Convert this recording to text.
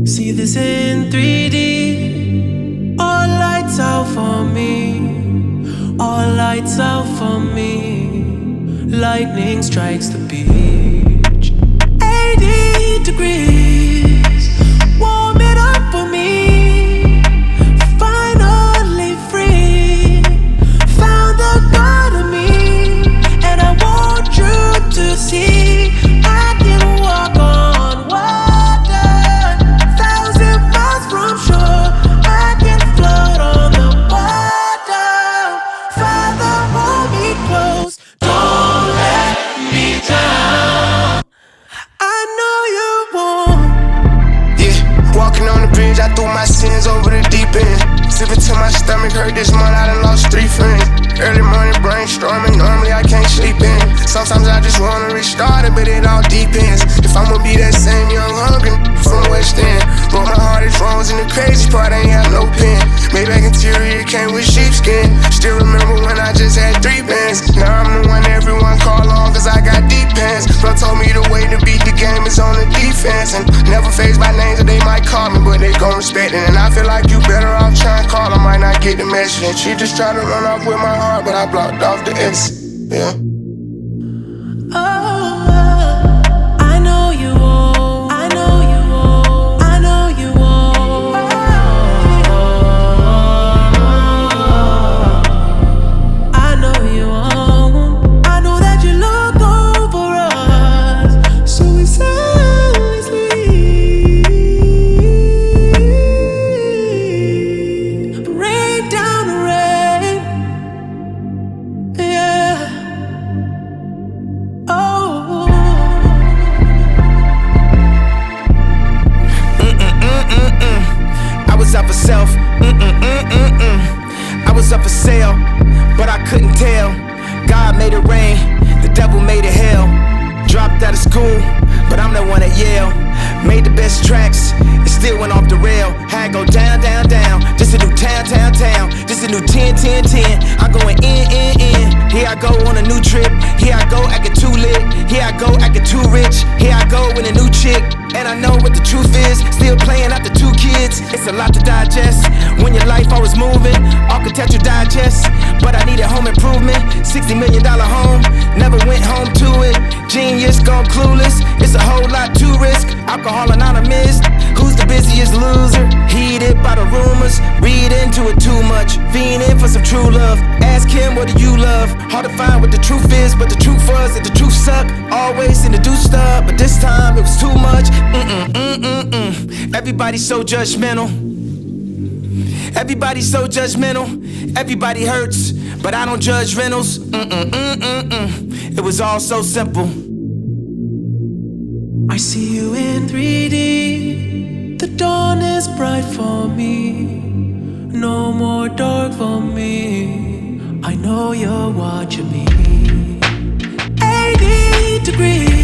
See this in 3D. All lights out for me. All lights out for me. Lightning strikes the beach. 80 degrees. Warm it up for me. Finally free. Found the God of me. And I want you to see I can walk on water. 1,000 miles from shore. I can float on the water. Father, hold me close. Don't let me down. I know you won't. Yeah, walking on the bridge, I threw my sins over the deep end. Sipping till my stomach hurt this month, I done lost 3 friends. Early morning brainstorming, normally I can't sleep in. Sometimes I just wanna restart it, but it all depends. If I'ma be that same young hungry from West End. Broke my heart, it's wrong, and the crazy part, I ain't have no pen. Maybach interior came with sheepskin. Still remember when I just had 3 bands. Now I'm the one everyone call on, cause I got deep pants. Bro told me the way to beat the game is on the defense. And never phased by names that they might call me, but they gon' respect it. And I feel like you better off trying to call, I might not get the message. And she just tried to run off with my heart, but I blocked off the exit. Yeah. I know you won't. I know you won't. I know you won't. I know you won't. I know that you look over us so we silently sleep. Rain down the rain. Yeah. Oh. I was up for self. I was up for sale, but I couldn't tell. God made it rain, the devil made it hell. Dropped out of school, but I'm the one at Yale. Made the best tracks, it still went off the rail. Had go down, down, down. This a new town, town, town. This a new 10, 10, 10. I'm going in. Here I go on a new trip. Here I go acting too lit. Here I go acting too rich. Here I go with a new chick. And I know what the truth is. Still playing after 2 kids. It's a lot to digest. When your life always moving, architecture digest. But I needed home improvement. $60 million home. Never went home to it. Genius gone clueless. It's a whole lot to risk. Alcohol Anonymous. Who's the busiest loser? Heated by the rumors. Read into it too much. Fiending for some true love. Ask him, what do you love? Hard to find what the truth is, but the truth was that the truth sucked. Always seem to do stuff, but this time it was too much. Everybody's so judgmental. Everybody's so judgmental. Everybody hurts, but I don't judge rentals. It was all so simple. I see you in 3D. The dawn is bright for me. No more dark for me. I know you're watching me. 80 degrees.